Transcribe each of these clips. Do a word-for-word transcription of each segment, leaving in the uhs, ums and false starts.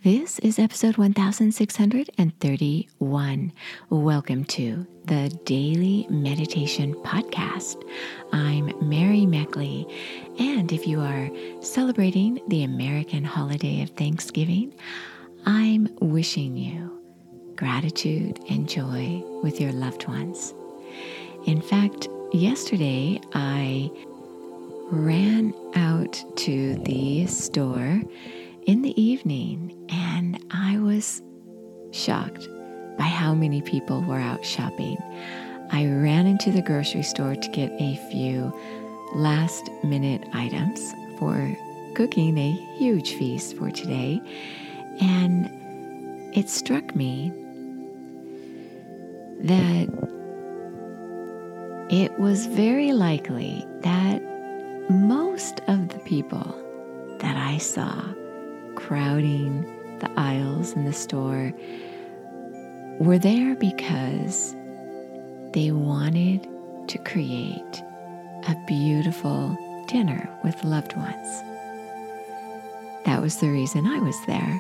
This is episode one thousand six hundred thirty-one. Welcome to the Daily Meditation Podcast. I'm Mary Meckley, and if you are celebrating the American holiday of Thanksgiving, I'm wishing you gratitude and joy with your loved ones. In fact, yesterday I ran out to the store in the evening, and I was shocked by how many people were out shopping. I ran into the grocery store to get a few last minute items for cooking a huge feast for today, and it struck me that it was very likely that most of the people that I saw crowding the aisles in the store were there because they wanted to create a beautiful dinner with loved ones. That was the reason I was there.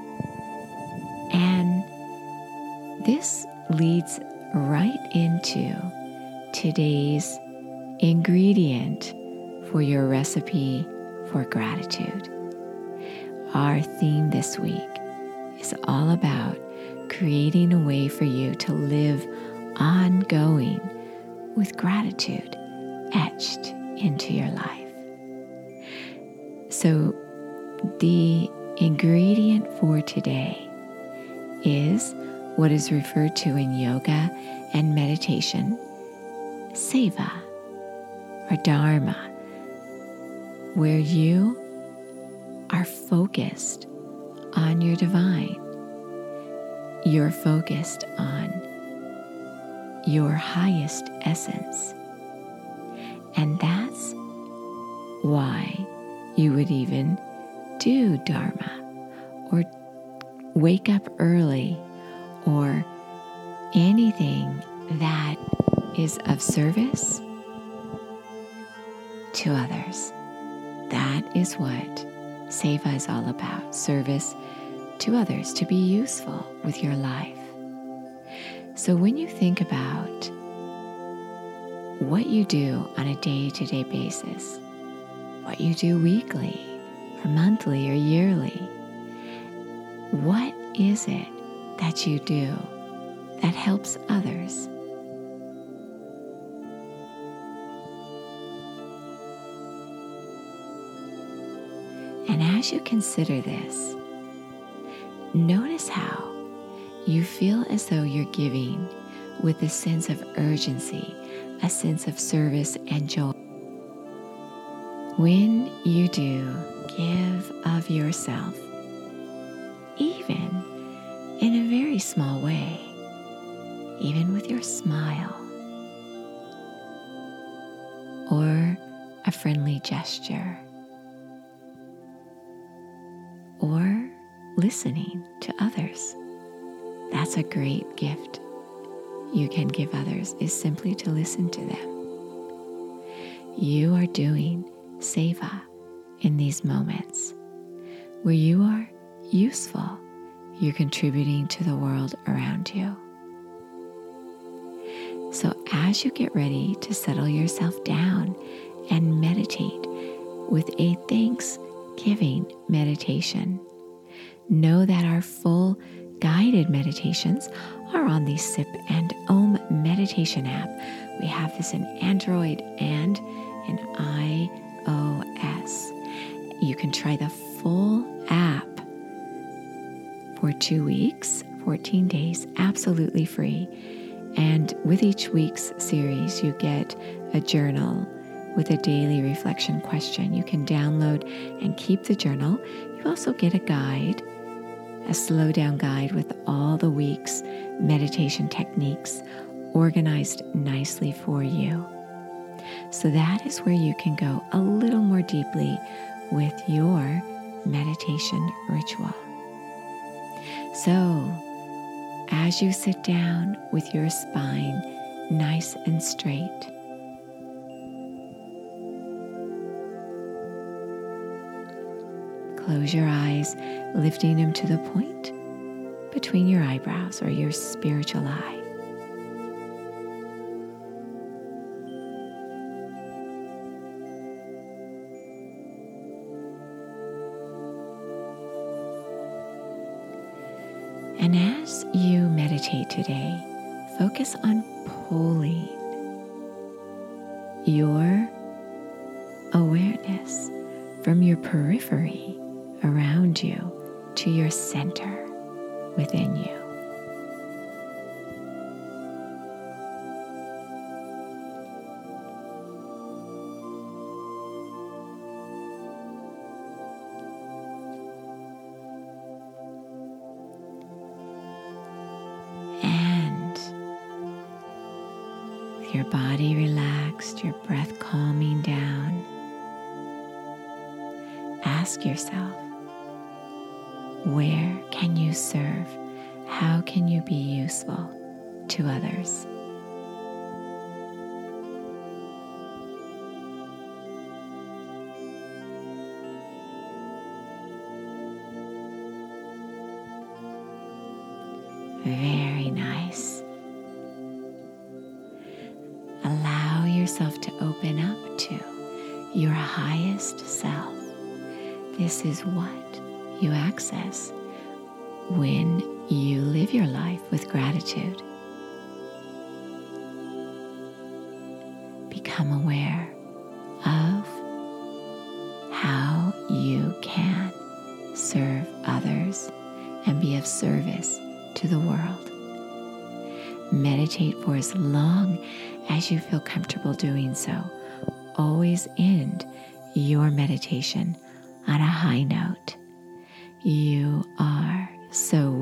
And this leads right into today's ingredient for your recipe for gratitude. Our theme this week is all about creating a way for you to live ongoing with gratitude etched into your life. So the ingredient for today is what is referred to in yoga and meditation, seva or dharma, where you are focused on your divine. You're focused on your highest essence. And that's why you would even do dharma or wake up early or anything that is of service to others. That is what seva is all about, service to others, to be useful with your life. So when you think about what you do on a day-to-day basis, what you do weekly or monthly or yearly, what is it that you do that helps others? And as you consider this, notice how you feel as though you're giving with a sense of urgency, a sense of service and joy. When you do give of yourself, even in a very small way, even with your smile or a friendly gesture, or listening to others. That's a great gift you can give others, is simply to listen to them. You are doing seva in these moments where you are useful. You're contributing to the world around you. So as you get ready to settle yourself down and meditate with a Thanksgiving meditation, know that our full guided meditations are on the Sip and Om meditation app. We have this in Android and in iOS. You can try the full app for two weeks, fourteen days, absolutely free. And with each week's series, you get a journal with a daily reflection question. You can download and keep the journal. You also get a guide, a slow down guide with all the week's meditation techniques organized nicely for you. So that is where you can go a little more deeply with your meditation ritual. So, as you sit down with your spine nice and straight, close your eyes, lifting them to the point between your eyebrows or your spiritual eye. And as you meditate today, focus on pulling your awareness from your periphery around you to your center within you. Your body relaxed, your breath calming down. Ask yourself, where can you serve? How can you be useful to others? Very nice. Allow yourself to open up to your highest self. This is what you access when you live your life with gratitude. Become aware of how you can serve others and be of service to the world. Meditate for as long as you feel comfortable doing so. Always end your meditation on a high note. You are so